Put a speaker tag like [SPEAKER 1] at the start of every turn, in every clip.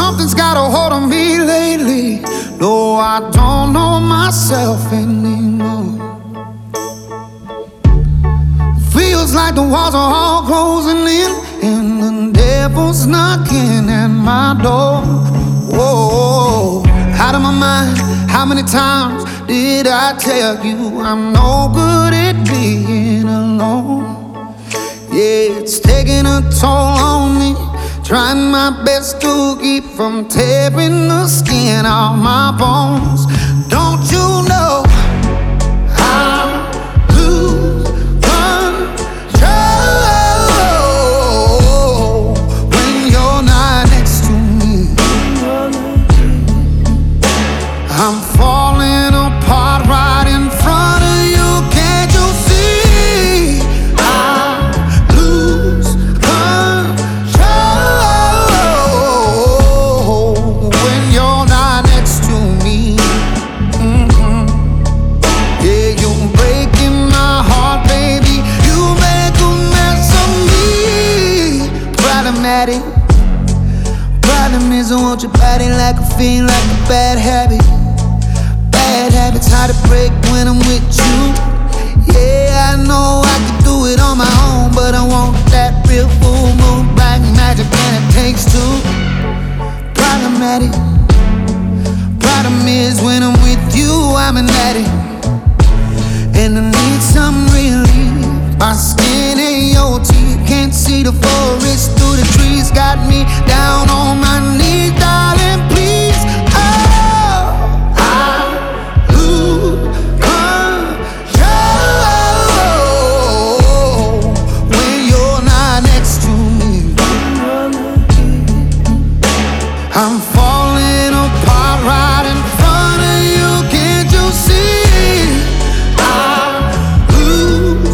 [SPEAKER 1] Something's got a hold on me lately. No, I don't know myself anymore. Feels like the walls are all closing in, and the devil's knocking at my door. Whoa, out of my mind. How many times did I tell you I'm no good at being alone? Yeah, it's taking a toll on me. Trying my best to keep from tearing the skin off my bones. Don't you know I lose control when you're not next to me? I'm falling apart right in front of you. Can't you see? I lose control when you're not next to me. Yeah, you're breaking my heart, baby. You make a mess of me. Problematic. Problem is I want your body like a fiend, like a bad habit. Bad habits hard to break when I'm with you. Yeah, I know I can do it on my own, but I want that real full moon black magic, and it takes two. Problematic. Problem is when I'm with you, I'm an addict, and I need some relief. My skin and your teeth can't see the forest through the trees. Got me down on my knees, darling, please. I'm falling apart right in front of you. Can't you see? I lose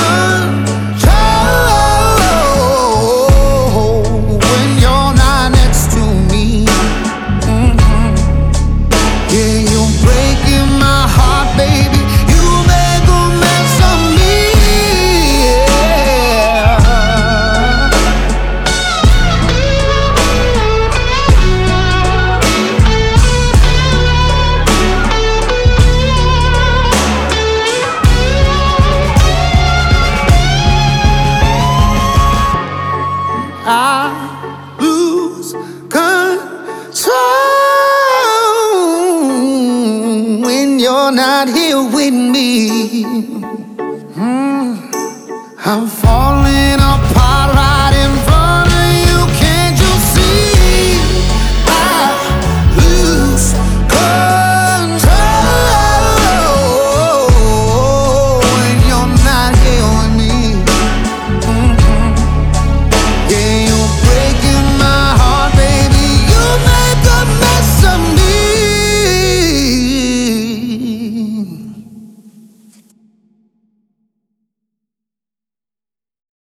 [SPEAKER 1] control when you're not next to me. Yeah, you're breaking my heart, baby. You make a mess of me. I lose control when you're not here with me. I'm falling apart.